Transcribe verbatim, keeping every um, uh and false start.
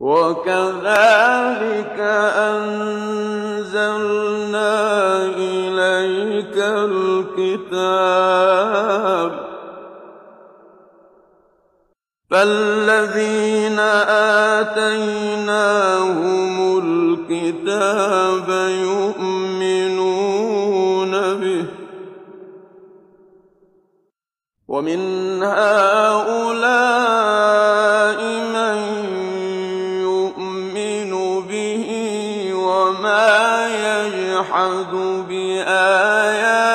وَكَذَٰلِكَ أَنزَلْنَا إِلَيْكَ الْكِتَابَ ۚ فَالَّذِينَ آتَيْنَاهُمُ الْكِتَابَ يُؤْمِنُونَ بِهِ ۖ وَمِنْ هَٰؤُلَاءِ مَن يُؤْمِنُ بِهِ ۚ وَمَا يَجْحَدُ بِآيَاتِنَا